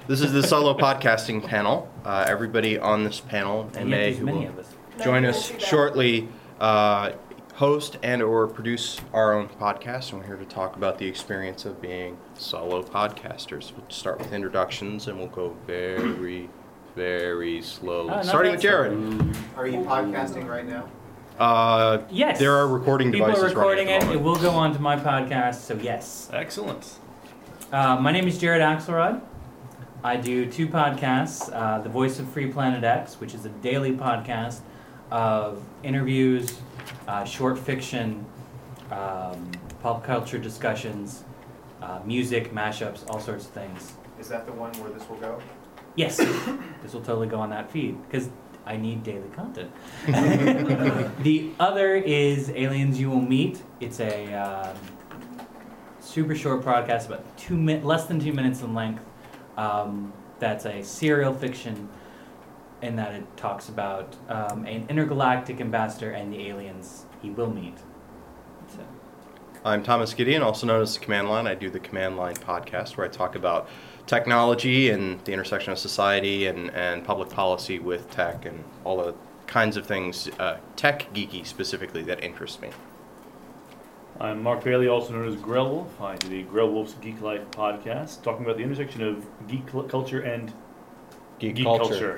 This is the solo podcasting panel. Everybody on this panel, MA, who will join us shortly, host and or produce our own podcast, and we're here to talk about the experience of being solo podcasters. We'll start with introductions, and we'll go very, very slowly. Starting with Jared. Are you podcasting right now? Yes. There are recording devices People are recording running at the it. It moment. will go onto my podcast, so yes. Excellent. My name is Jared Axelrod. I do two podcasts, The Voice of Free Planet X, which is a daily podcast of interviews, short fiction, pop culture discussions, music, mashups, all sorts of things. Is that the one where this will go? Yes, this will totally go on that feed, because I need daily content. The other is Aliens You Will Meet. It's a super short podcast, about less than 2 minutes in length. That's a serial fiction in that it talks about an intergalactic ambassador and the aliens he will meet. So. I'm Thomas Gideon, also known as The Command Line. I do the Command Line podcast where I talk about technology and the intersection of society and public policy with tech and all the kinds of things, tech geeky specifically, that interest me. I'm Mark Bailey, also known as Grell Wolf. I do the Grell Wolf's Geek Life podcast, talking about the intersection of geek culture and Geek culture.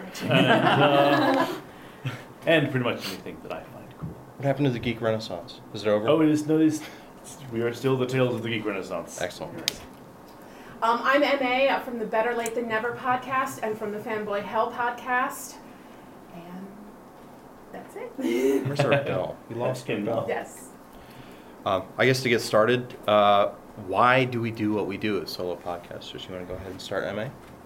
And pretty much anything that I find cool. What happened to the Geek Renaissance? Is it over? Oh, we are still the tales of the Geek Renaissance. Excellent. I'm MA from the Better Late Than Never podcast and from the Fanboy Hell podcast. And that's it. Where's our bell? We lost him now. Yes. I guess to get started, why do we do what we do as solo podcasters? You want to go ahead and start, MA?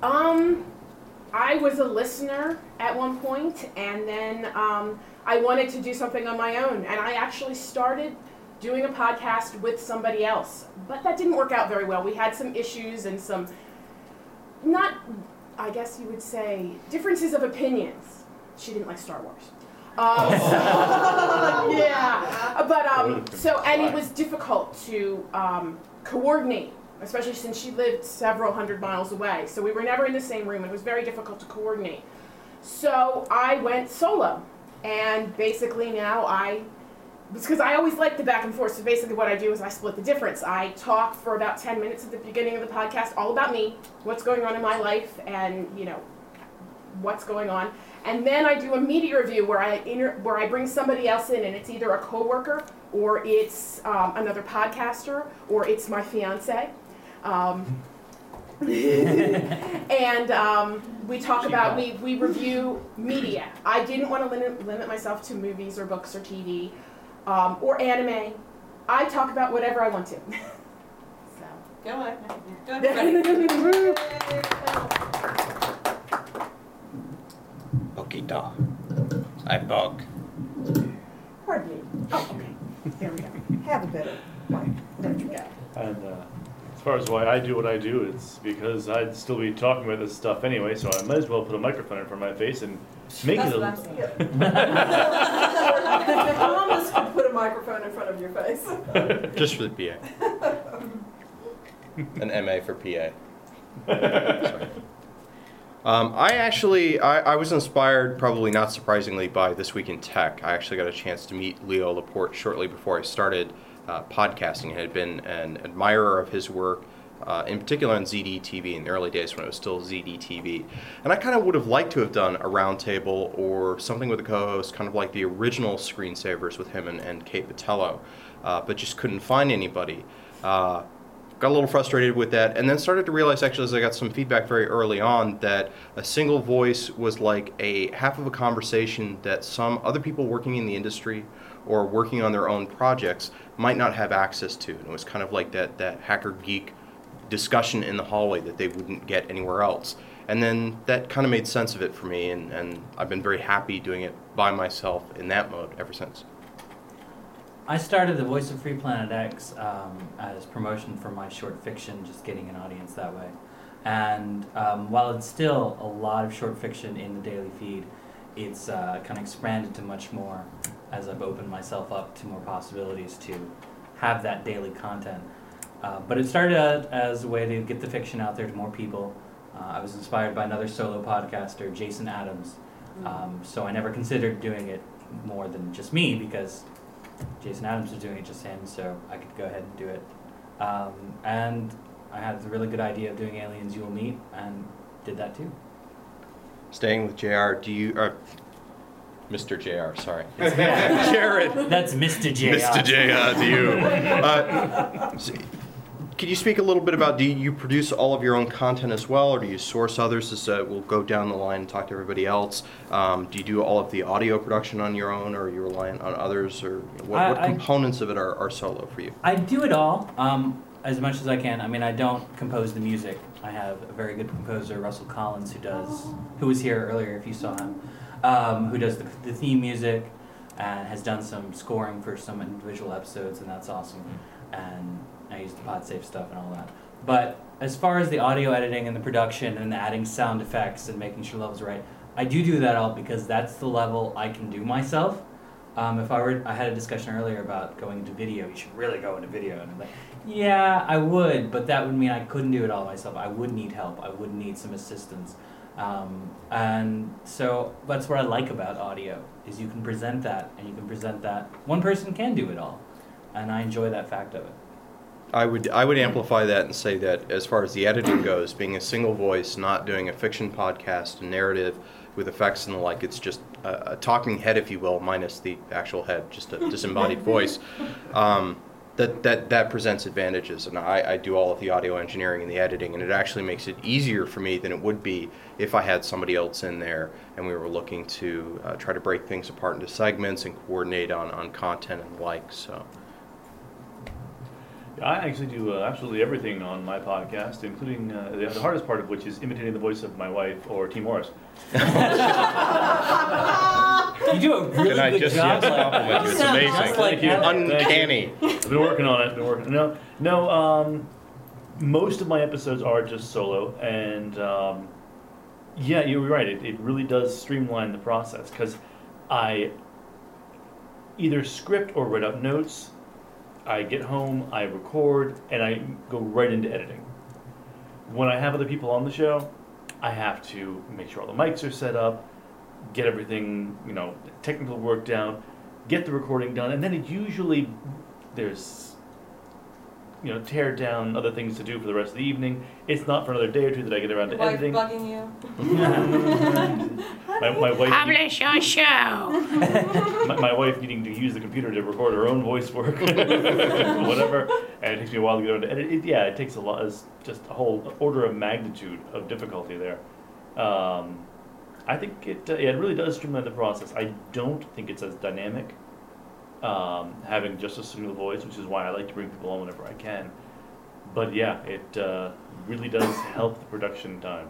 I was a listener at one point, and then I wanted to do something on my own, and I actually started doing a podcast with somebody else, but that didn't work out very well. We had some issues and some, not, I guess you would say, differences of opinions. She didn't like Star Wars. And it was difficult to coordinate, especially since she lived several hundred miles away. So we were never in the same room. It was very difficult to coordinate. So I went solo, and basically now because I always liked the back and forth, so basically what I do is I split the difference. I talk for about 10 minutes at the beginning of the podcast, all about me, what's going on in my life, and, what's going on. And then I do a media review where I bring somebody else in, and it's either a coworker, or it's another podcaster, or it's my fiance. We talk about, we review media. I didn't want to limit myself to movies or books or TV or anime. I talk about whatever I want to. So. Go on. Go Okita. I bug. Pardon me. Oh, okay. There we go. Have a bit of wine. There you go. And as far as why I do what I do, it's because I'd still be talking about this stuff anyway, so I might as well put a microphone in front of my face and make That's it what I'm saying. Thomas could put a microphone in front of your face. Just for the PA. An MA for PA. Sorry. I was inspired, probably not surprisingly, by This Week in Tech. I actually got a chance to meet Leo Laporte shortly before I started podcasting. I had been an admirer of his work, in particular on ZDTV in the early days when it was still ZDTV. And I kind of would have liked to have done a roundtable or something with a co-host, kind of like the original Screensavers with him and Kate Vitello, but just couldn't find anybody. Got a little frustrated with that, and then started to realize, actually, as I got some feedback very early on, that a single voice was like a half of a conversation that some other people working in the industry or working on their own projects might not have access to. And it was kind of like that hacker geek discussion in the hallway that they wouldn't get anywhere else. And then that kind of made sense of it for me, and I've been very happy doing it by myself in that mode ever since. I started The Voice of Free Planet X as promotion for my short fiction, just getting an audience that way. And while it's still a lot of short fiction in the daily feed, it's kind of expanded to much more as I've opened myself up to more possibilities to have that daily content. But it started out as a way to get the fiction out there to more people, I was inspired by another solo podcaster, Jason Adams. So I never considered doing it more than just me because Jason Adams was doing it just him, so I could go ahead and do it. And I had the really good idea of doing Aliens You Will Meet and did that too. Staying with JR, do you... Mr. JR, sorry. Yeah. Jared. That's Mr. J. Mr. JR to you. Could you speak a little bit about, do you produce all of your own content as well, or do you source others? We'll go down the line and talk to everybody else. Do you do all of the audio production on your own, or are you reliant on others, or what components of it are solo for you? I do it all, as much as I can. I mean, I don't compose the music. I have a very good composer, Russell Collins, who was here earlier if you saw him, who does the theme music and has done some scoring for some individual episodes, and that's awesome. And I use the PodSafe stuff and all that. But as far as the audio editing and the production and adding sound effects and making sure levels are right, I do that all because that's the level I can do myself. I had a discussion earlier about going into video. You should really go into video. And I'm like, yeah, I would, but that would mean I couldn't do it all myself. I would need help. I would need some assistance. And so that's what I like about audio, is you can present that, and you can present that. One person can do it all, and I enjoy that fact of it. I would amplify that and say that as far as the editing goes, being a single voice, not doing a fiction podcast, a narrative with effects and the like, it's just a talking head, if you will, minus the actual head, just a disembodied voice. That presents advantages, and I do all of the audio engineering and the editing, and it actually makes it easier for me than it would be if I had somebody else in there and we were looking to try to break things apart into segments and coordinate on content and the like. So. I actually do absolutely everything on my podcast, including the hardest part of which is imitating the voice of my wife or T. Morris. You do a really Can I good just job. compliment you? It's amazing. Thank you. Uncanny. I've been working on it. No. Most of my episodes are just solo, and yeah, you're right. It really does streamline the process because I either script or write up notes. I get home, I record, and I go right into editing. When I have other people on the show, I have to make sure all the mics are set up, get everything, technical work down, get the recording done, and then it usually, there's, tear down, other things to do for the rest of the evening. It's not for another day or two that I get around to editing. bugging you? My wife Publish your show. my wife needing to use the computer to record her own voice work, whatever, and it takes me a while to get around to edit. It takes a lot. It's just a whole order of magnitude of difficulty there. I think it really does streamline the process. I don't think it's as dynamic, having just a single voice, which is why I like to bring people on whenever I can. But yeah, it really does help the production time.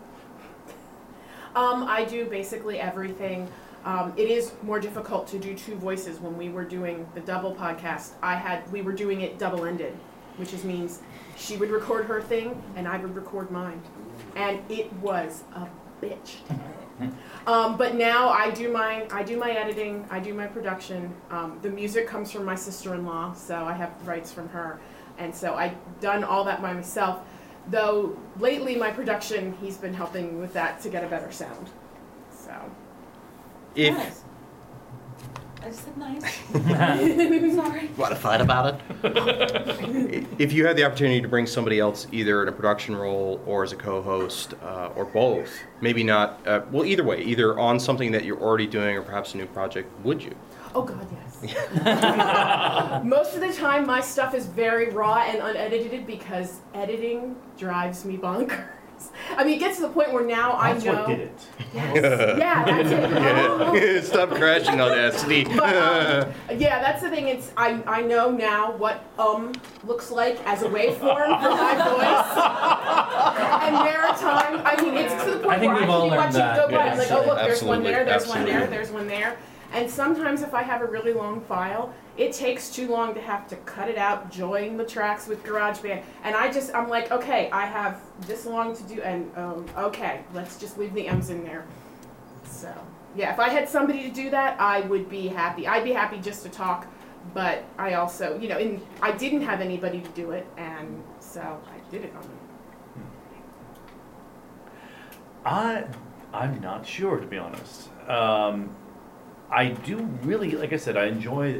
I do basically everything. It is more difficult to do two voices. When we were doing the double podcast, we were doing it double-ended, which means she would record her thing and I would record mine. And it was a bitch. But now I do my editing, I do my production. The music comes from my sister-in-law, so I have rights from her. And so I've done all that by myself. Though lately my production, he's been helping with that to get a better sound. So. Nice. I just said nice. Sorry. Want to fight about it? If you had the opportunity to bring somebody else either in a production role or as a co-host or both, maybe not, either way, either on something that you're already doing or perhaps a new project, would you? Oh God, yes. Most of the time my stuff is very raw and unedited because editing drives me bonkers. I mean, it gets to the point where now That's I know. what did it. Yes. Yeah, that's it. Stop crashing Audacity. But, yeah, that's the thing. I know now what looks like as a waveform for my voice. And there are times, I mean, it's to the point I think where we've I all can be learned watching that. it go by. I'm Yes. like, oh look, there's one Absolutely. there, there's one there, Absolutely. there's one there. And sometimes if I have a really long file, it takes too long to have to cut it out, join the tracks with GarageBand. And I'm like, okay, I have this long to do, and okay, let's just leave the M's in there. So, yeah, if I had somebody to do that, I would be happy. I'd be happy just to talk, but I also, I didn't have anybody to do it, and so I did it on I'm not sure, to be honest. I do really, like I said, I enjoy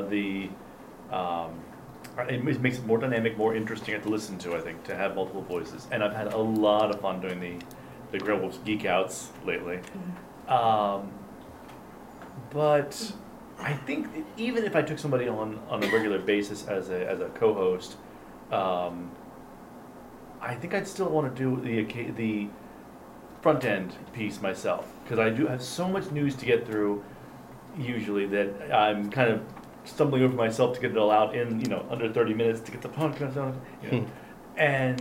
it makes it more dynamic, more interesting to listen to, I think, to have multiple voices. And I've had a lot of fun doing the Grey Wolves Geek Outs lately. But I think even if I took somebody on a regular basis as a co-host, I think I'd still want to do the front end piece myself, because I do have so much news to get through usually that I'm kind of stumbling over myself to get it all out in under 30 minutes to get the podcast out. And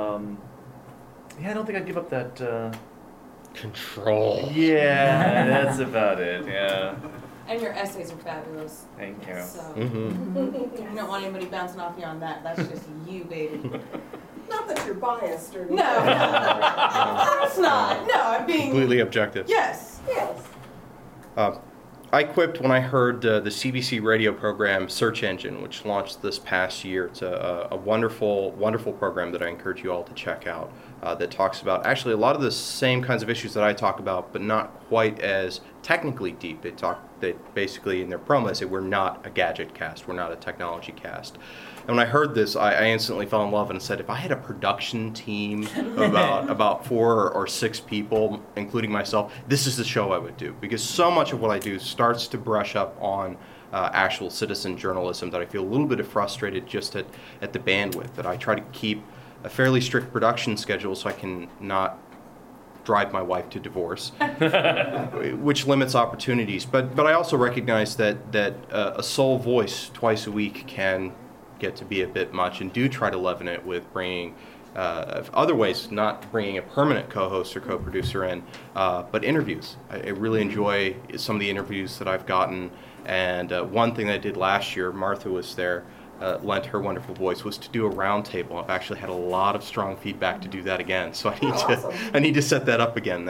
I don't think I'd give up that Control. Yeah, that's about it. Yeah. And your essays are fabulous. Thank you. So Mm-hmm. you don't want anybody bouncing off you on that. That's just you, baby. Not that you're biased or anything. No, of course not. No, I'm being Completely objective. Yes. Yes. I quipped when I heard the CBC radio program Search Engine, which launched this past year. It's a wonderful, wonderful program that I encourage you all to check out, that talks about actually a lot of the same kinds of issues that I talk about, but not quite as technically deep. They basically, in their promo, say we're not a gadget cast, we're not a technology cast. And when I heard this, I instantly fell in love and said, if I had a production team of about 4 or 6 people, including myself, this is the show I would do. Because so much of what I do starts to brush up on actual citizen journalism that I feel a little bit frustrated just at the bandwidth. That I try to keep a fairly strict production schedule so I can not drive my wife to divorce, which limits opportunities. But I also recognize that a sole voice twice a week can get to be a bit much, and do try to leaven it with bringing other ways, not bringing a permanent co-host or co-producer in, but interviews. I really enjoy some of the interviews that I've gotten, and one thing that I did last year, Martha was there, lent her wonderful voice, was to do a roundtable. I've actually had a lot of strong feedback to do that again, so I need to set that up again.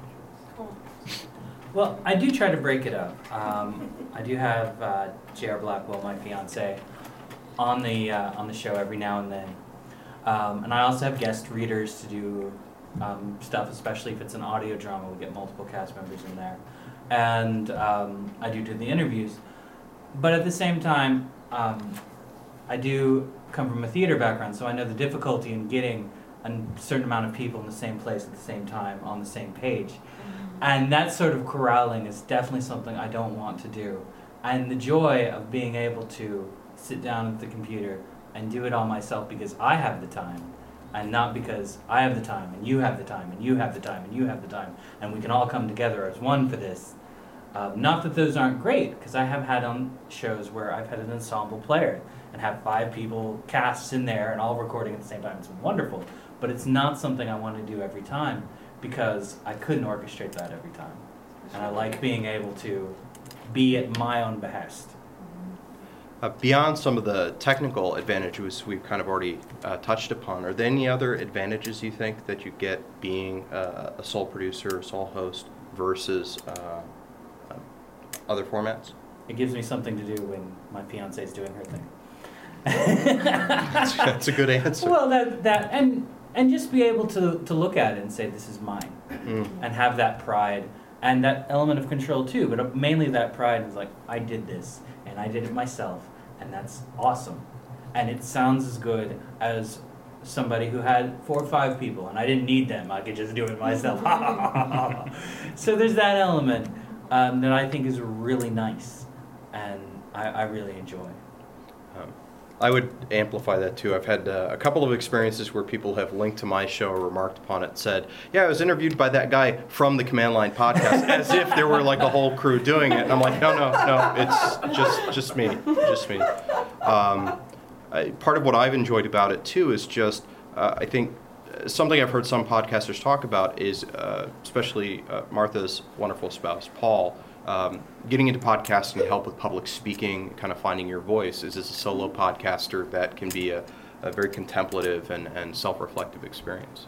Well, I do try to break it up. I do have J.R. Blackwell, my fiance, on the show every now and then, and I also have guest readers to do stuff, especially if it's an audio drama. We get multiple cast members in there, and I do the interviews. But at the same time, I do come from a theater background, so I know the difficulty in getting a certain amount of people in the same place at the same time on the same page. And that sort of corralling is definitely something I don't want to do. And the joy of being able to sit down at the computer and do it all myself because I have the time, and not because I have the time and you have the time and you have the time and you have the time, and we can all come together as one for this. Not that those aren't great, because I have had on shows where I've had an ensemble player and have 5 people casts in there and all recording at the same time. It's wonderful, but it's not something I want to do every time because I couldn't orchestrate that every time. And I like being able to be at my own behest. Beyond some of the technical advantages we've kind of already touched upon, are there any other advantages you think that you get being a sole producer, a sole host versus other formats? It gives me something to do when my fiance is doing her thing. That's a good answer. Well, that and just be able to look at it and say, this is mine, and have that pride and that element of control too, but mainly that pride is like, I did this and I did it myself, and that's awesome. And it sounds as good as somebody who had 4 or 5 people and I didn't need them, I could just do it myself. So there's that element that I think is really nice, and I really enjoy. I would amplify that too. I've had a couple of experiences where people have linked to my show or remarked upon it, said, yeah, I was interviewed by that guy from the Command Line podcast, as if there were like a whole crew doing it. And I'm like, no, it's just me. Part of what I've enjoyed about it too is just, I think, something I've heard some podcasters talk about is, especially Martha's wonderful spouse, Paul, getting into podcasting to help with public speaking, kind of finding your voice. Is as a solo podcaster, that can be a very contemplative and self-reflective experience.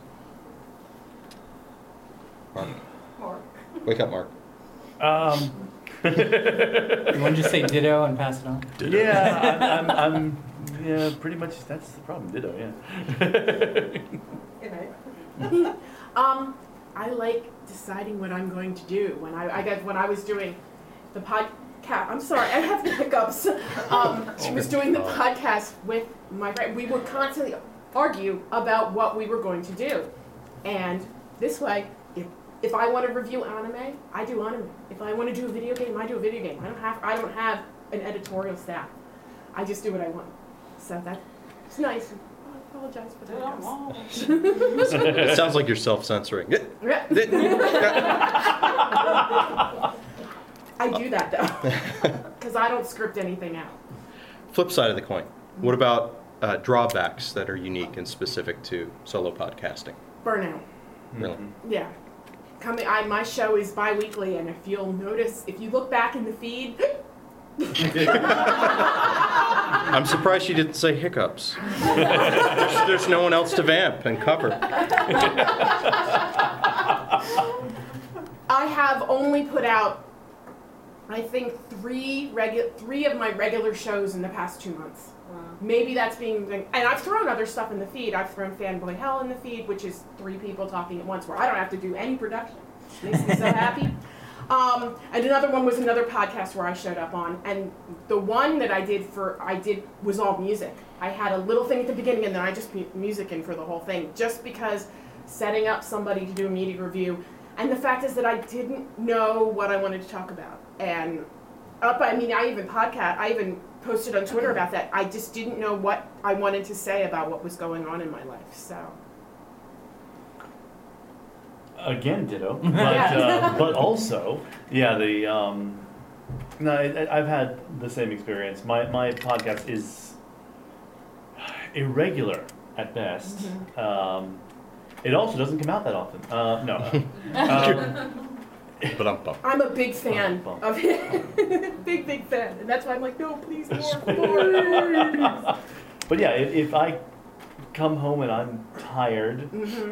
Mark. Wake up, Mark. You want to just say ditto and pass it on? Ditto. Yeah, I'm yeah, pretty much that's the problem. Ditto, yeah. Good night. I like deciding what I'm going to do. When I was doing the podcast, I'm sorry, I have the hiccups. She was doing the podcast with my friend. We would constantly argue about what we were going to do. And this way, if I want to review anime, I do anime. If I want to do a video game, I do a video game. I don't have an editorial staff. I just do what I want. So that's nice. I apologize for the hiccups. It sounds like you're self-censoring. I do that though, because I don't script anything out. Flip side of the coin. What about drawbacks that are unique and specific to solo podcasting? Burnout. Really? Yeah. My show is bi-weekly, and if you'll notice, if you look back in the feed, I'm surprised you didn't say hiccups. There's no one else to vamp and cover. I have only put out, I think, three of my regular shows in the past 2 months. Wow. Maybe that's and I've thrown other stuff in the feed. I've thrown Fanboy Hell in the feed, which is 3 people talking at once, where I don't have to do any production. Makes me so happy. And another one was another podcast where I showed up on, and the one that I did was all music. I had a little thing at the beginning, and then I just put music in for the whole thing, just because setting up somebody to do a media review. And the fact is that I didn't know what I wanted to talk about. And I even posted on Twitter about that. I just didn't know what I wanted to say about what was going on in my life. So. Again, ditto. But but also, yeah, I've had the same experience. My podcast is irregular at best. Mm-hmm. It also doesn't come out that often. No. But I'm a big fan of it. big fan. And that's why I'm like, no, please, more. But yeah, if I come home and I'm tired,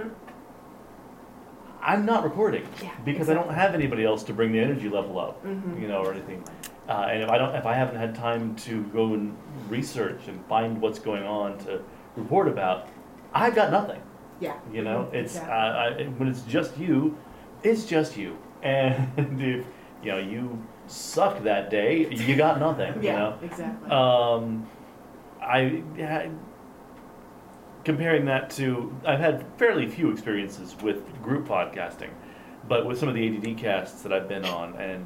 I'm not recording because I don't have anybody else to bring the energy level up, or anything. And if I haven't had time to go and research and find what's going on to report about, I've got nothing. Yeah. It's when it's just you, and if you suck that day, you got nothing. Yeah, exactly. Comparing that to, I've had fairly few experiences with group podcasting, but with some of the ADD casts that I've been on, and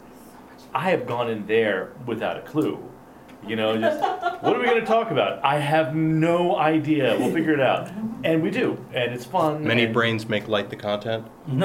I have gone in there without a clue. Just, what are we going to talk about? I have no idea. We'll figure it out. And we do. And it's fun. many brains make light the content.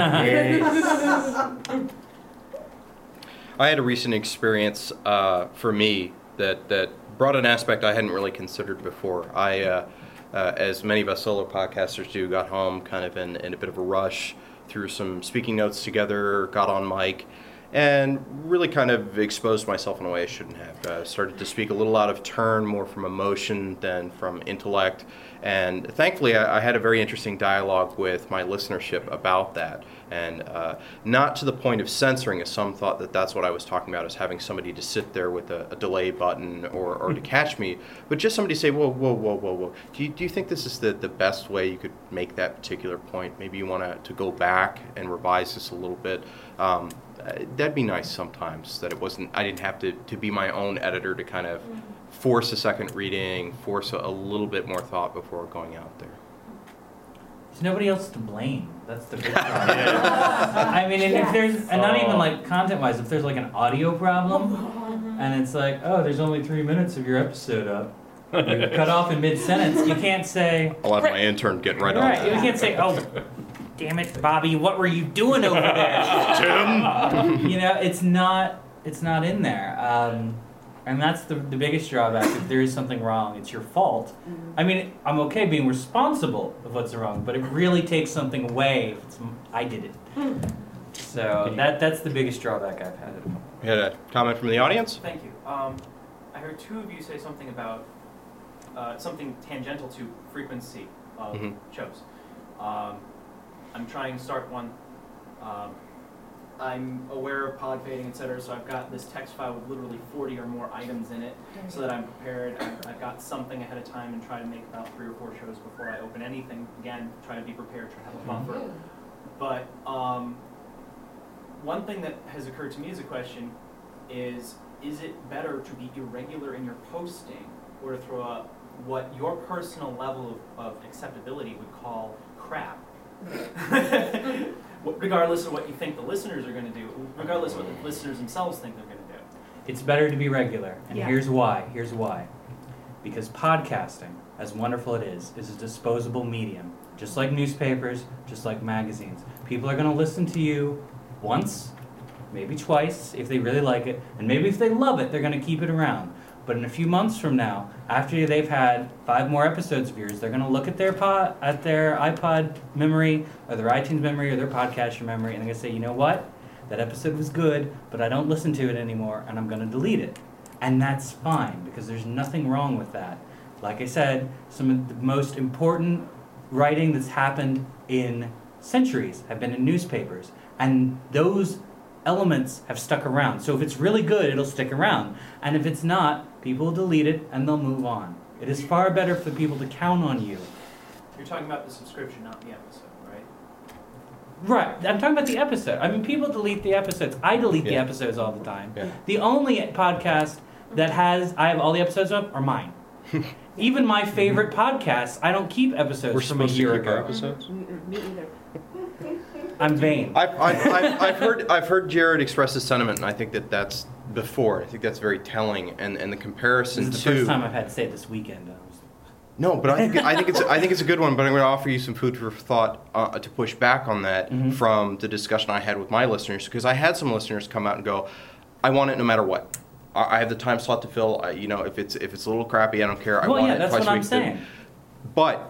Yes. I had a recent experience for me that brought an aspect I hadn't really considered before. I, as many of us solo podcasters do, got home kind of in a bit of a rush, threw some speaking notes together, got on mic, and really kind of exposed myself in a way I shouldn't have. Started to speak a little out of turn, more from emotion than from intellect. And thankfully, I had a very interesting dialogue with my listenership about that. And not to the point of censoring, as some thought that that's what I was talking about, is having somebody to sit there with a delay button or to catch me, but just somebody say, whoa. Do you think this is the best way you could make that particular point? Maybe you want to go back and revise this a little bit. That'd be nice sometimes, that I didn't have to be my own editor to kind of force a second reading, force a little bit more thought before going out there. There's nobody else to blame. That's the big problem. I mean, if there's, and not even like content-wise, if there's like an audio problem, and it's like, oh, there's only 3 minutes of your episode up, you cut off in mid-sentence, you can't say... I'll have my intern get right on that. You can't say, oh, damn it, Bobby, what were you doing over there? Tim! It's not in there. And that's the biggest drawback. If there is something wrong, it's your fault. I mean, I'm okay being responsible of what's wrong, but it really takes something away if I did it. So that's the biggest drawback I've had. We had a comment from the audience? Thank you. I heard two of you say something about something tangential to frequency of shows. I'm trying to start one. I'm aware of pod fading, etc., so I've got this text file with literally 40 or more items in it, so that I'm prepared. I've got something ahead of time and try to make about 3 or 4 shows before I open anything. Again, try to be prepared, try to have a buffer. But one thing that has occurred to me as a question is it better to be irregular in your posting or to throw up what your personal level of acceptability would call crap? Regardless of what you think the listeners are going to do, regardless of what the listeners themselves think they're going to do. It's better to be regular, and Yeah. here's why. Here's why. Because podcasting, as wonderful it is a disposable medium. Just like newspapers, just like magazines. People are going to listen to you once, maybe twice, if they really like it, and maybe if they love it, they're going to keep it around. But in a few months from now, after they've had 5 more episodes of yours, they're going to look at their iPod memory, or their iTunes memory, or their Podcaster memory, and they're going to say, you know what? That episode was good, but I don't listen to it anymore, and I'm going to delete it. And that's fine, because there's nothing wrong with that. Like I said, some of the most important writing that's happened in centuries have been in newspapers, and those elements have stuck around. So if it's really good, it'll stick around. And if it's not, people will delete it and they'll move on. It is far better for people to count on you. You're talking about the subscription, not the episode, right? Right. I'm talking about the episode. I mean, people delete the episodes. I delete the episodes all the time. Yeah. The only podcast that I have all the episodes of are mine. Even my favorite podcasts, I don't keep episodes We're from a supposed to year keep our ago. episodes? Me either. I'm vain. I've heard Jared express his sentiment, and I think that's before. I think that's very telling, and the This comparison is the to first time I've had to say it this weekend. no, but I think it's a good one. But I'm going to offer you some food for thought to push back on that from the discussion I had with my listeners, because I had some listeners come out and go, "I want it no matter what. I have the time slot to fill. If it's a little crappy, I don't care. I want it that's twice what a I'm week." saying. But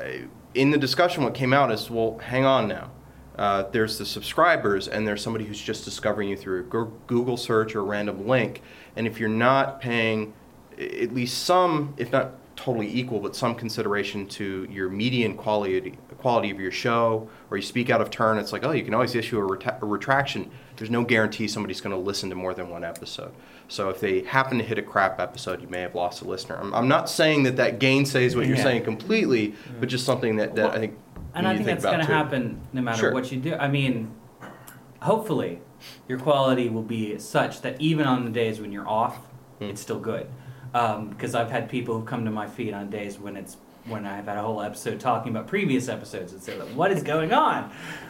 in the discussion, what came out is, well, hang on now. There's the subscribers, and there's somebody who's just discovering you through a Google search or a random link. And if you're not paying at least some, if not totally equal, but some consideration to your median quality of your show, or you speak out of turn, it's like, oh, you can always issue a retraction. There's no guarantee somebody's going to listen to more than one episode. So if they happen to hit a crap episode, you may have lost a listener. I'm not saying that gainsays what you're saying completely, but just something that I think. And I think that's going to happen no matter what you do. I mean, hopefully, your quality will be such that even on the days when you're off, it's still good. Because I've had people who come to my feed on days when I've had a whole episode talking about previous episodes and say, like, what is going on?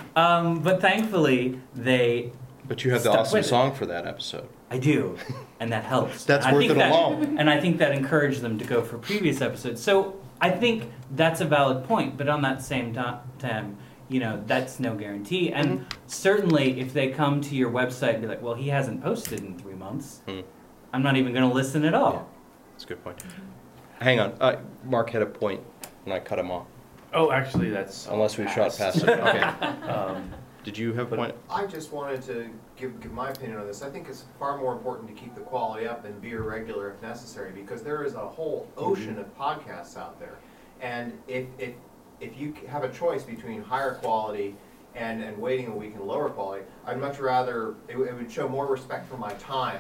But thankfully, they. But you have the awesome song for that episode. I do, and that helps. That's worth it alone. And I think that encouraged them to go for previous episodes. So I think that's a valid point, but on that same time, that's no guarantee. And certainly, if they come to your website and be like, well, he hasn't posted in 3 months, I'm not even going to listen at all. Yeah. That's a good point. Hang on. Mark had a point, and I cut him off. Oh, actually, that's... Unless we shot past it. Okay. Did you have a point? I just wanted to give my opinion on this. I think it's far more important to keep the quality up and be irregular if necessary, because there is a whole ocean of podcasts out there. And if you have a choice between higher quality and waiting a week and lower quality, I'd much rather, it would show more respect for my time,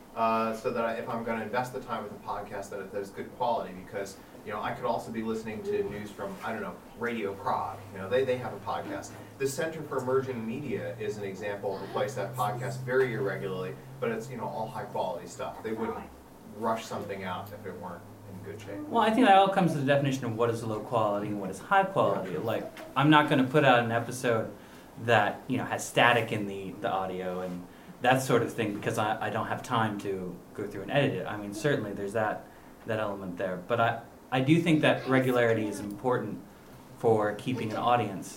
so that if I'm going to invest the time with a podcast, that it's good quality, because I could also be listening to news from, Radio Prague. They have a podcast. The Center for Emerging Media is an example of a place that podcasts very irregularly, but it's all high quality stuff. They wouldn't rush something out if it weren't in good shape. Well, I think that all comes to the definition of what is low quality and what is high quality. Like, I'm not going to put out an episode that has static in the audio and that sort of thing because I don't have time to go through and edit it. I mean, certainly there's that element there, but I do think that regularity is important for keeping an audience.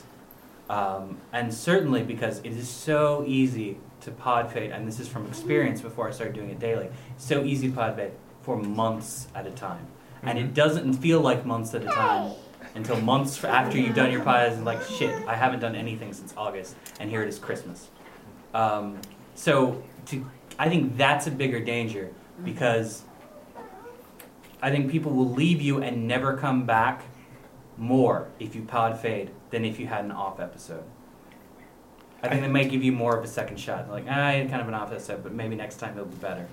And certainly because it is so easy to pod fade, and this is from experience before I started doing it daily, so easy to pod fade for months at a time. And it doesn't feel like months at a time until months after you've done your pod, and like, shit, I haven't done anything since August, and here it is Christmas. So I think that's a bigger danger, because I think people will leave you and never come back more if you pod fade than if you had an off episode. I think they might give you more of a second shot. Like, I had kind of an off episode, but maybe next time it'll be better.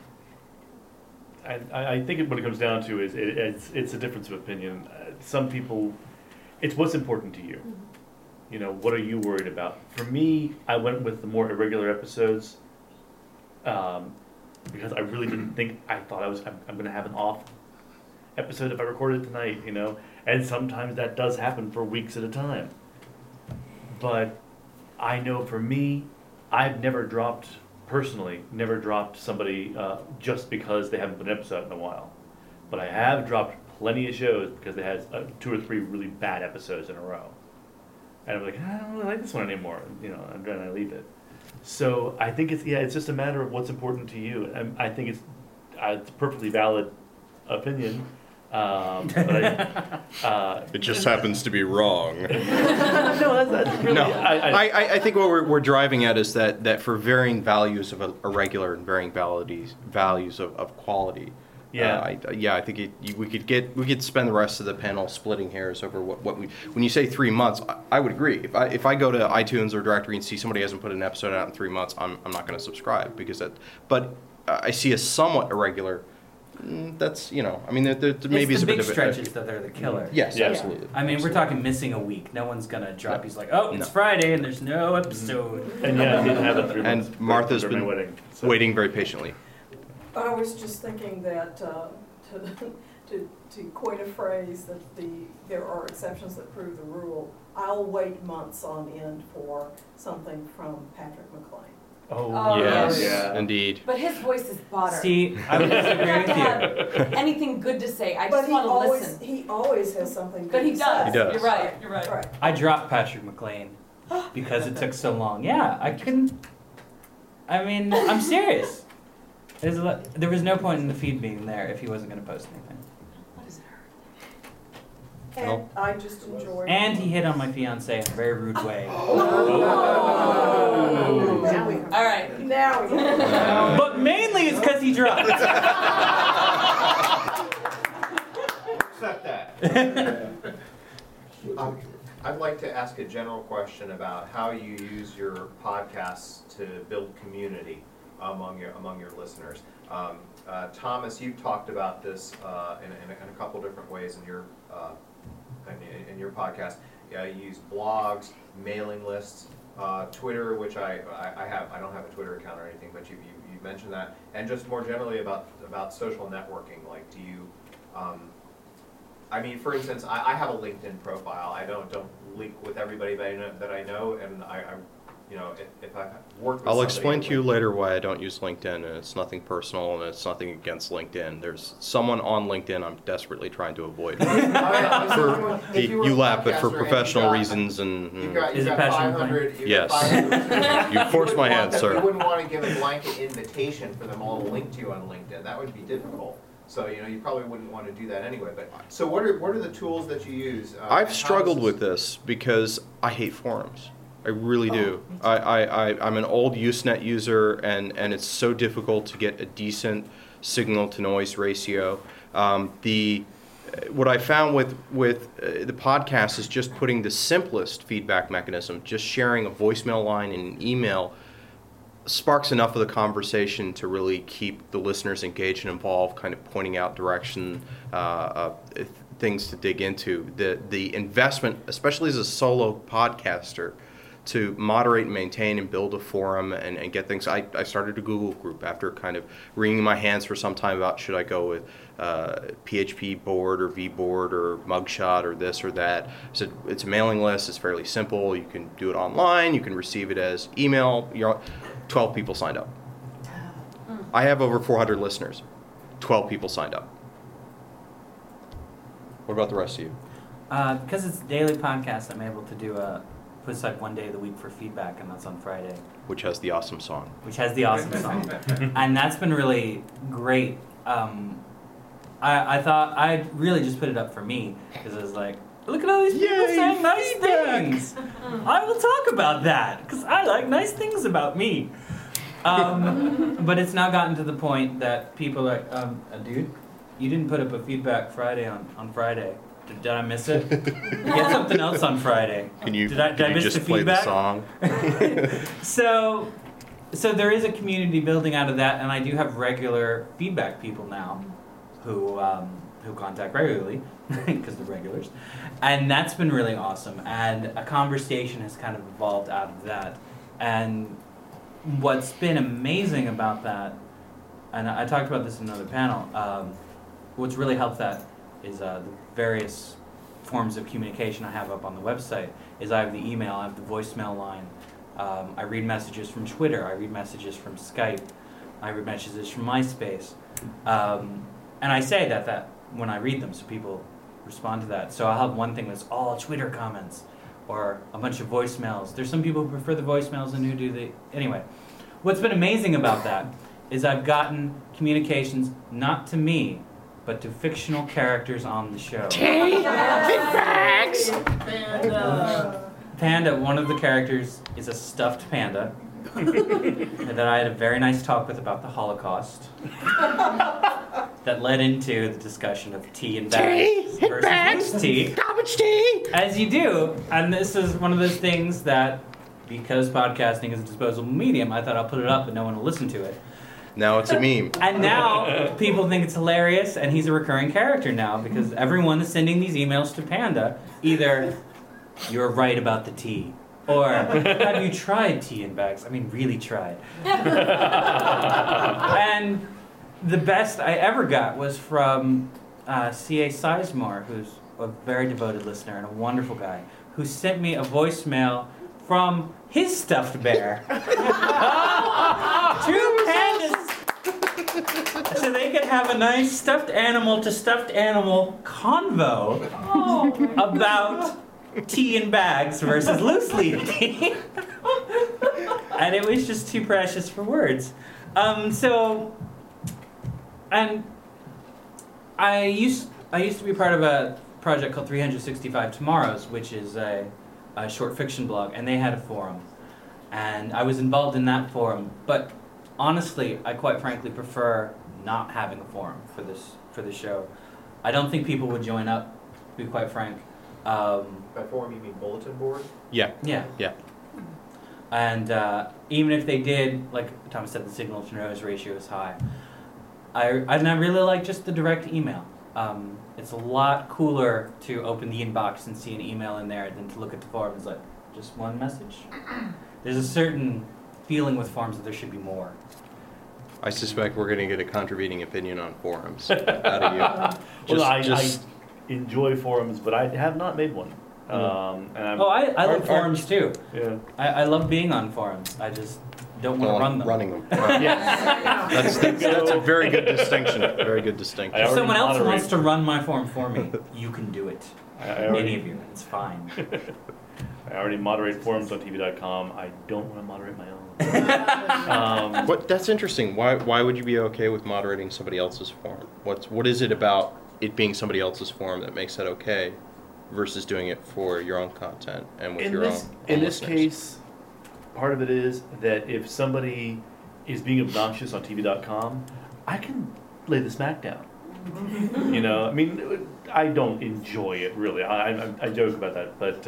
I think what it comes down to is it's a difference of opinion. Some people, it's what's important to you. You know, what are you worried about? For me, I went with the more irregular episodes because I really didn't think, I thought I'm going to have an off episode if I recorded tonight, you know, and sometimes that does happen for weeks at a time. But I know for me, I've never dropped somebody just because they haven't put an episode in a while. But I have dropped plenty of shows because they had 2 or 3 really bad episodes in a row. And I'm like, I don't really like this one anymore, you know, and then I leave it. So I think it's just a matter of what's important to you. And I think it's a perfectly valid opinion. It just happens to be wrong. No, that's really. No, I think what we're driving at is that for varying values of irregular and varying values of quality. Yeah. I think we could spend the rest of the panel splitting hairs over what we. When you say 3 months, I would agree. If I go to iTunes or directory and see somebody hasn't put an episode out in 3 months, I'm not going to subscribe because that. But I see a somewhat irregular. That's, you know, I mean, there maybe is a bit of the big stretches that are the killer. Yes, Yeah. absolutely. I mean, we're talking missing a week. No one's gonna drop. He's like, oh, it's Friday and there's no episode. And yeah, I didn't have a 3 months. And Martha's during been my wedding, so. waiting very patiently. I was just thinking that to coin a phrase that there are exceptions that prove the rule. I'll wait months on end for something from Patrick McLean. Oh, Yes, yeah. indeed. But his voice is butter. See, I would You disagree have to with you. have anything good to say. I But just want to listen. he always has something good But he to does. say. He does. You're right. You're right. Right. I dropped Patrick McLean because it took so long. Yeah, I couldn't. I mean, I'm serious. There was no point in the feed being there if he wasn't going to post anything. What does it hurt? And Well. I just enjoyed. And he hit on my fiance in a very rude way. Oh. Now we All right. Now we But mainly it's because he dropped. Accept that. I'd like to ask a general question about how you use your podcasts to build community among your listeners. Thomas, you've talked about this in a couple different ways in your podcast. You use blogs, mailing lists, Twitter, which I don't have a Twitter account or anything, but you mentioned that, and just more generally about social networking. Like, do you? I mean, for instance, I have a LinkedIn profile. I don't link with everybody that I know, and I you know, if I've worked with I'll somebody explain to you like- later why I don't use LinkedIn, and it's nothing personal, and it's nothing against LinkedIn. There's someone on LinkedIn I'm desperately trying to avoid. You laugh, but for professional reasons and. You've got Is it 500. Yes. 500 You forced my hand, sir. You wouldn't want to give a blanket invitation for them all to link to you on LinkedIn. That would be difficult. So, you know, you probably wouldn't want to do that anyway. But so, what are the tools that you use? I've struggled with this because I hate forums. I really do. I'm an old Usenet user, and it's so difficult to get a decent signal-to-noise ratio. What I found with the podcast is just putting the simplest feedback mechanism, just sharing a voicemail line and an email, sparks enough of the conversation to really keep the listeners engaged and involved, kind of pointing out direction, things to dig into. The investment, especially as a solo podcaster, to moderate and maintain and build a forum and get things. I started a Google group after kind of wringing my hands for some time about should I go with PHP board or vBoard or Mugshot or this or that. So it's a mailing list. It's fairly simple. You can do it online. You can receive it as email. 12 people signed up. I have over 400 listeners. 12 people signed up. What about the rest of you? Because it's a daily podcast, I'm able to put aside one day of the week for feedback, and that's on Friday. Which has the awesome song. Which has the awesome song. And that's been really great. I thought I'd really just put it up for me, because I was like, look at all these people saying nice things. I will talk about that, because I like nice things about me. But it's now gotten to the point that people are like, dude, you didn't put up a feedback Friday on Friday. Did I miss it? Get something else on Friday. Did I miss just the play feedback? the song? So there is a community building out of that, and I do have regular feedback people now who who contact regularly, because they're regulars. And that's been really awesome. And a conversation has kind of evolved out of that. And what's been amazing about that, and I talked about this in another panel, what's really helped that is the various forms of communication I have up on the website. Is I have the email, I have the voicemail line, I read messages from Twitter, I read messages from Skype, I read messages from MySpace. And I say that when I read them, so people respond to that. So I'll have one thing that's all Twitter comments, or a bunch of voicemails. There's some people who prefer the voicemails and who do the... Anyway, what's been amazing about that is I've gotten communications not to me, but to fictional characters on the show. Panda, one of the characters is a stuffed panda that I had a very nice talk with about the Holocaust that led into the discussion of tea and bags versus loose tea. Garbage tea! As you do, and this is one of those things that, because podcasting is a disposable medium, I thought I'll put it up and no one will listen to it. Now it's a meme. And now people think it's hilarious, and he's a recurring character now because everyone is sending these emails to Panda. Either you're right about the tea, or have you tried tea in bags? I mean, really tried. And the best I ever got was from C.A. Sizemore, who's a very devoted listener and a wonderful guy, who sent me a voicemail from his stuffed bear. 2 pandas, so they could have a nice stuffed animal to stuffed animal convo about tea in bags versus loose leaf tea. And it was just too precious for words. And I used to be part of a project called 365 Tomorrows, which is a short fiction blog, and they had a forum. And I was involved in that forum, but honestly, I quite frankly prefer not having a forum for this show. I don't think people would join up, to be quite frank. By forum, you mean bulletin board? Yeah. Yeah. Yeah. And even if they did, like Thomas said, the signal to noise ratio is high. I really like just the direct email. It's a lot cooler to open the inbox and see an email in there than to look at the forum. It's like, just one message? There's a certain feeling with forums that there should be more. I suspect we're going to get a contravening opinion on forums out of you. I enjoy forums, but I have not made one. And I love forums too. Yeah. I love being on forums. I just don't want to run them. Running them. Yes. That's a very good distinction. Very good distinction. If someone else wants to run my forum for me, you can do it. Any of you. It's fine. I already moderate forums on TV.com. I don't want to moderate my own. That's interesting. Why would you be okay with moderating somebody else's forum? What is it about it being somebody else's forum that makes that okay versus doing it for your own content and with your own in this listeners? case, part of it is that if somebody is being obnoxious on TV.com, I can lay the smack down. You know, I mean, I don't enjoy it really. I joke about that, but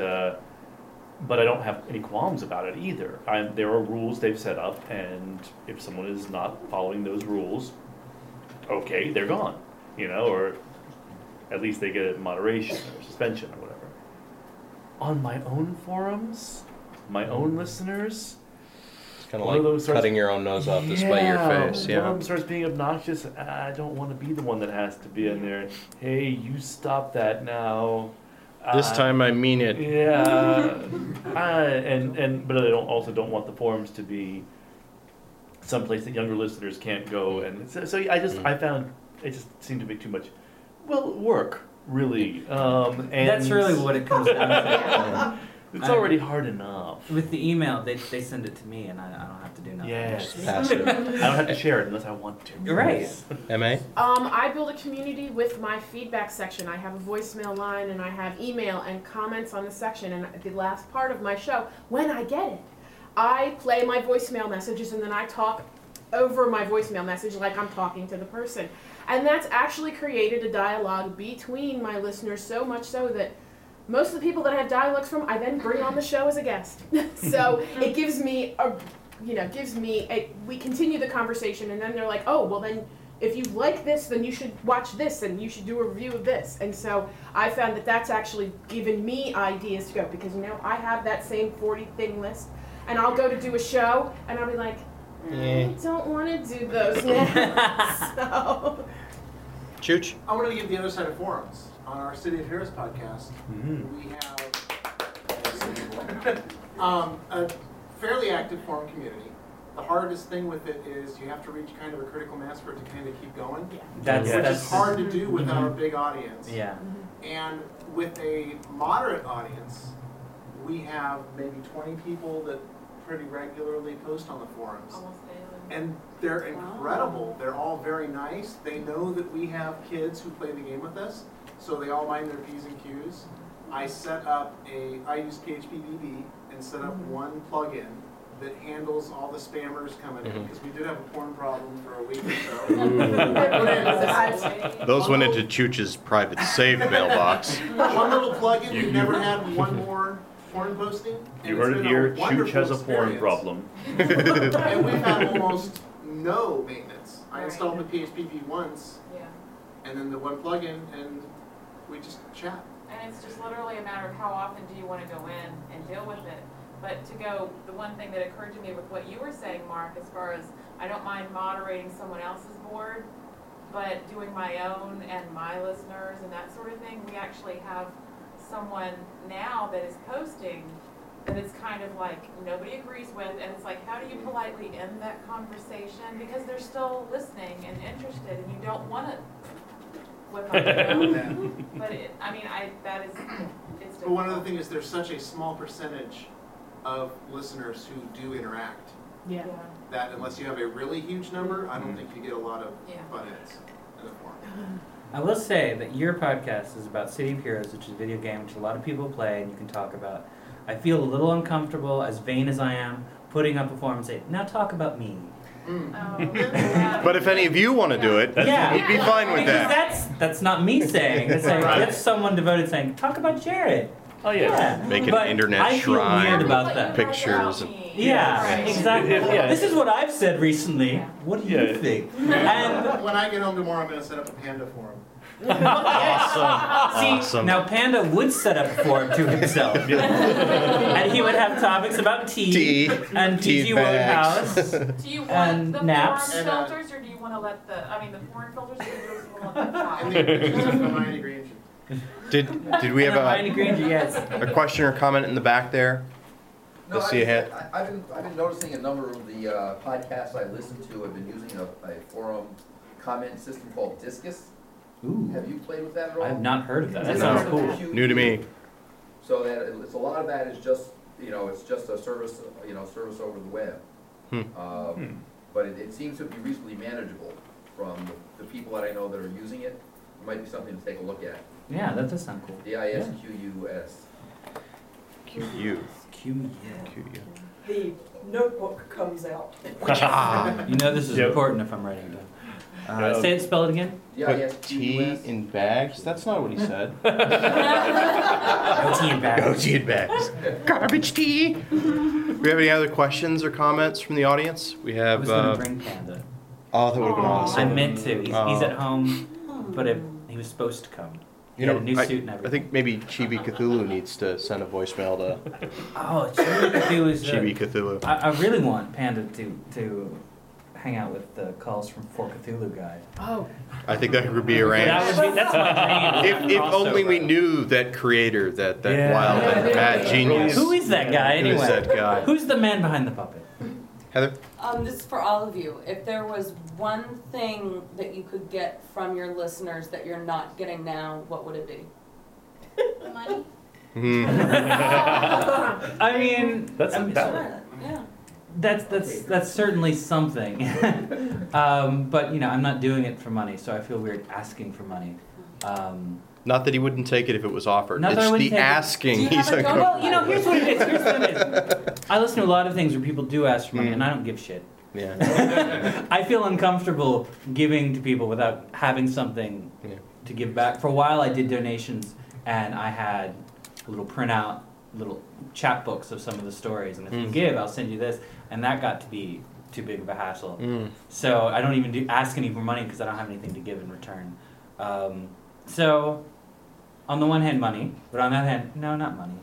I don't have any qualms about it either. There are rules they've set up, and if someone is not following those rules, okay, they're gone. You know, or at least they get a moderation or suspension or whatever. On my own forums, my own listeners, It's kind of like cutting your own nose off to spite your face. One of them starts being obnoxious. I don't want to be the one that has to be in there. Hey, you stop that now. This time I mean it. Yeah. But I don't want the forums to be someplace that younger listeners can't go. And so I found it just seemed to be too much. Well, work really. And That's really what it comes down to. It's already hard enough. With the email, they send it to me, and I don't have to do nothing. Yes. Passive. I don't have to share it unless I want to. You're right. M.A.? I build a community with my feedback section. I have a voicemail line and I have email and comments on the section. And the last part of my show, when I get it, I play my voicemail messages and then I talk over my voicemail message like I'm talking to the person. And that's actually created a dialogue between my listeners, so much so that most of the people that I have dialogues from, I then bring on the show as a guest. So it gives me we continue the conversation, and then they're like, oh, well then if you like this, then you should watch this, and you should do a review of this. And so I found that that's actually given me ideas to go, because I have that same 40 thing list, and I'll go to do a show, and I'll be like, I don't want to do those now. So. Chooch? I wanted to give the other side of forums. On our City of Heroes podcast, we have a fairly active forum community. The hardest thing with it is you have to reach kind of a critical mass for it to kind of keep going, That's which is hard to do without a big audience. Yeah. And with a moderate audience, we have maybe 20 people that pretty regularly post on the forums. And they're incredible. They're all very nice. They know that we have kids who play the game with us, so they all mind their P's and Q's. I use PHPBB and set up one plugin that handles all the spammers coming in, because we did have a porn problem for a week or so. Those went into Chooch's private save mailbox. One little plugin, we've never had one more porn posting. You heard it here, Chooch has a porn problem. And we've had almost no maintenance. I installed the PHPB once, and then the one plugin, and we just chat. And it's just literally a matter of how often do you want to go in and deal with it. But to go, the one thing that occurred to me with what you were saying, Mark, as far as I don't mind moderating someone else's board, but doing my own and my listeners and that sort of thing, we actually have someone now that is posting that it's kind of like nobody agrees with, and it's like, how do you politely end that conversation? Because they're still listening and interested, and you don't want to whip up the But it's But one other thing is there's such a small percentage of listeners who do interact. Yeah. That unless you have a really huge number, I don't think you get a lot of fun hits in the forum. I will say that your podcast is about City of Heroes, which is a video game which a lot of people play and you can talk about. I feel a little uncomfortable, as vain as I am, putting up a forum and say, now talk about me. But if any of you want to do it, you'd be fine with because that. That's not me saying. It's like, that's someone devoted saying, talk about Jared. Oh yeah. Make an But internet I feel shrine. weird about that. Pictures. And Exactly. This is what I've said recently. What do you think? And When I get home tomorrow, I'm going to set up a Panda forum. See, now Panda would set up a forum to himself. And he would have topics about tea and TG Wodehouse. Do you and want the naps. forum filters, or do you want to let the porn filters, or do you just want to let the top? And the pictures of Hermione Granger. Did we have Hermione Granger, yes. a question or comment in the back there? No, I see a hand. I've been noticing a number of the podcasts I listen to have been using a forum comment system called Discus. Ooh. Have you played with that at all? I have not heard of that. That It's sounds a cool. huge- New to me. So that it's a lot of that is just it's just a service service over the web. But it seems to be reasonably manageable from the people that I know that are using it. It might be something to take a look at. Yeah, that does sound cool. DISQUS. QU. QU. The notebook comes out. You know this is important if I'm writing it down. Say it, spell it again. Put tea in bags? That's not what he said. No tea in bags. No tea in bags. Garbage tea. Do we have any other questions or comments from the audience? We I have. was going to bring Panda. Oh, that would have been awesome. I meant to. He's at home, but he was supposed to come. He had a new suit and everything. I think maybe Chibi Cthulhu needs to send a voicemail to Oh, Chibi Cthulhu is Chibi Cthulhu. I really want Panda to hang out with the calls from For Cthulhu guy. Oh. I think that could be arranged. That's my dream. If only we knew that creator, that wild and mad genius. Who is that guy anyway? Who is that guy? Who's the man behind the puppet? Heather? This is for all of you. If there was one thing that you could get from your listeners that you're not getting now, what would it be? Money? I mean, That's Yeah. That's certainly something. But I'm not doing it for money, so I feel weird asking for money. Not that he wouldn't take it if it was offered. Not that I It's wouldn't the take it. asking. Do you He's have a like, donut? Well, here's what it is. Here's what it is. I listen to a lot of things where people do ask for money, and I don't give shit. yeah. I feel uncomfortable giving to people without having something to give back. For a while, I did donations, and I had a little printout, little chapbooks of some of the stories. And if you give, I'll send you this. And that got to be too big of a hassle. Mm. So I don't even ask any more money because I don't have anything to give in return. So on the one hand, money, but on the other hand, no, not money.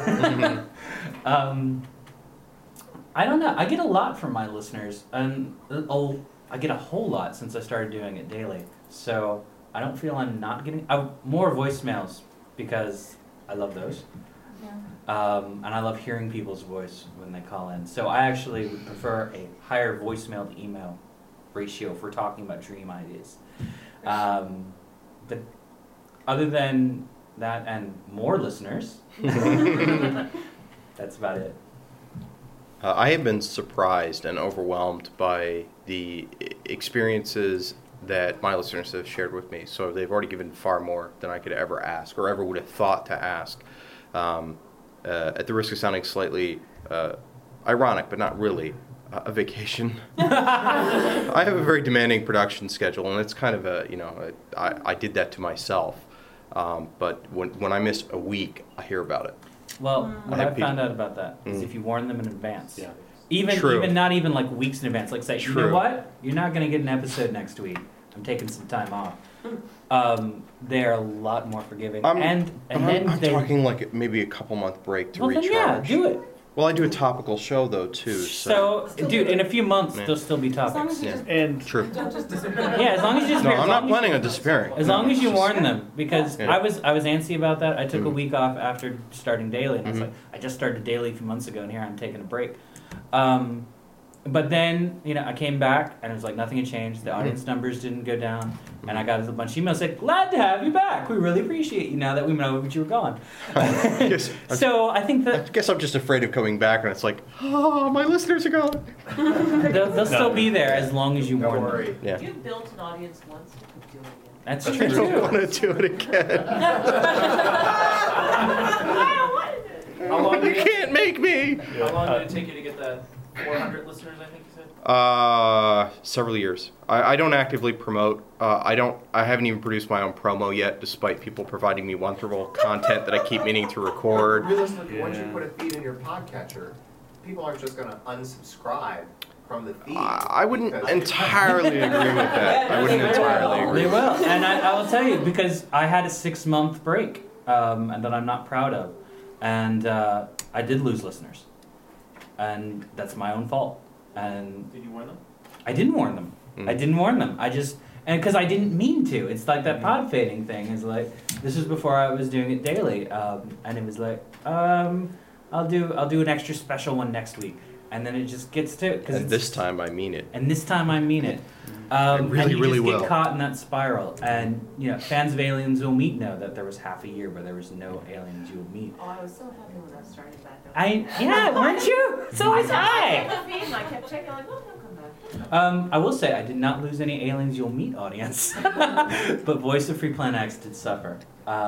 I don't know. I get a lot from my listeners, and I get a whole lot since I started doing it daily. So I don't feel I'm not getting more voicemails because I love those. And I love hearing people's voice when they call in. So I actually would prefer a higher voicemail to email ratio if we're talking about dream ideas. But other than that and more listeners, that's about it. I have been surprised and overwhelmed by the experiences that my listeners have shared with me. So they've already given far more than I could ever ask or ever would have thought to ask. At the risk of sounding slightly ironic, but not really, a vacation. I have a very demanding production schedule, and it's kind of I did that to myself. But when I miss a week, I hear about it. Well, what I found out about that is if you warn them in advance. Yeah. Even not even like weeks in advance. Like say, True. you know what? You're not going to get an episode next week. I'm taking some time off. They're a lot more forgiving. I'm then talking like maybe a couple month break to recharge. Then yeah, do it. Well, I do a topical show though too. So dude, in a few months there'll still be topics. And true. Yeah, as long as you No, I'm not planning on disappearing. As long as you warn them, because Yeah. I was antsy about that. I took a week off after starting daily, and I was like, I just started daily a few months ago, and here I'm taking a break. But then, I came back, and it was like nothing had changed. The audience numbers didn't go down, and I got a bunch of emails like, glad to have you back. We really appreciate you now that we know that you were gone. So I think that... I guess I'm just afraid of coming back, and it's like, oh, my listeners are gone. They'll still be there as long as you warn them. Yeah. If you built an audience once, you could do it again. That's I true, don't too. want to do it again. How long You can't make me. How long did it take you to get the 400 listeners, I think you said? Several years. I don't actively promote. I haven't even produced my own promo yet, despite people providing me wonderful content that I keep meaning to record. Realistically, once you put a feed in your podcatcher, people aren't just going to unsubscribe from the feed. I wouldn't entirely agree with that. I wouldn't entirely agree. They will, and I will tell you, because I had a 6-month break, and that I'm not proud of, and I did lose listeners, and that's my own fault. And Did you warn them? I didn't warn them. I didn't warn them. And because I didn't mean to. It's like that pod fading thing. Is like, this was before I was doing it daily, and it was like, I'll do an extra special one next week, and then it just gets to it. And this time I mean it. And this time I mean it. Really, and you really just get will. caught in that spiral. And fans of Aliens You'll Meet know that there was half a year where there was no Aliens You'll Meet. Oh, I was so happy when I started back up. Weren't you? So was I. I kept checking, like, oh, he'll come back. I will say I did not lose any Aliens You'll Meet audience, but Voice of Free Planet X did suffer.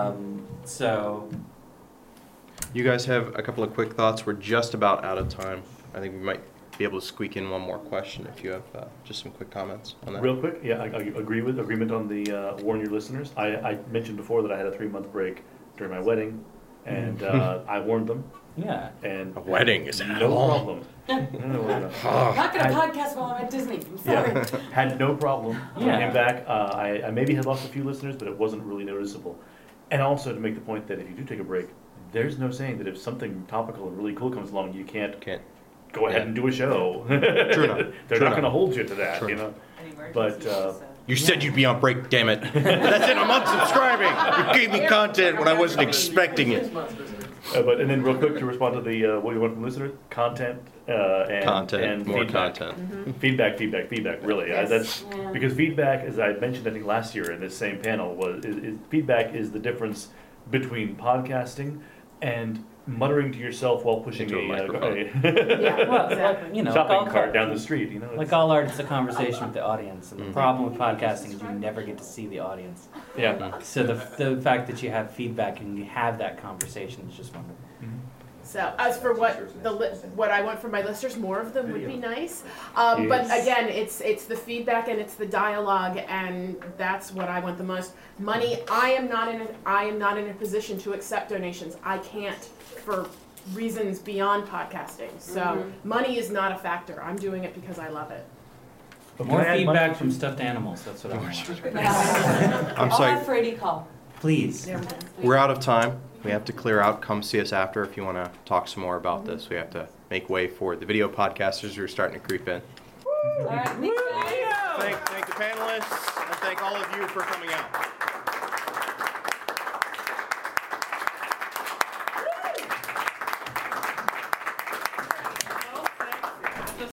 So You guys have a couple of quick thoughts. We're just about out of time. I think we might be able to squeak in one more question if you have just some quick comments on that. Real quick, yeah, I agreement on the warn your listeners. I mentioned before that I had a 3-month break during my wedding, and I warned them. Yeah. And a wedding is no problem. I'm not gonna podcast while I'm at Disney. I'm sorry. Yeah, had no problem. When I Yeah. came back, I maybe had lost a few listeners, but it wasn't really noticeable. And also to make the point that if you do take a break, there's no saying that if something topical and really cool comes along, you can't go ahead and do a show. True enough. They're True not going to enough. hold you to that, True. you know. An But emergency, You said you'd be on break, damn it. That's it, I'm unsubscribing. You gave me content when I wasn't expecting it. And then real quick to respond to the what you want from listeners, content and more feedback. content. Feedback, really. Yes. That's Yeah. because feedback, as I mentioned I think last year in this same panel, feedback is the difference between podcasting and muttering to yourself while pushing Into a microphone. Well, exactly. shopping cart down the street. You know, Like all art, it's a conversation with the audience, and the problem with podcasting is you never get to see the audience. Yeah. So the fact that you have feedback and you have that conversation is just wonderful. So as for what I want from my listeners, more of them would be nice. But again, it's the feedback and it's the dialogue, and that's what I want the most. Money, I am not in a position to accept donations. I can't for reasons beyond podcasting. So money is not a factor. I'm doing it because I love it. More feedback from stuffed animals. That's what I want. I'm I'll sorry. have Frady call. Please. We're out of time. We have to clear out. Come see us after if you want to talk some more about this. We have to make way for the video podcasters who are starting to creep in. All right, thanks, guys. Thank the panelists, and thank all of you for coming out.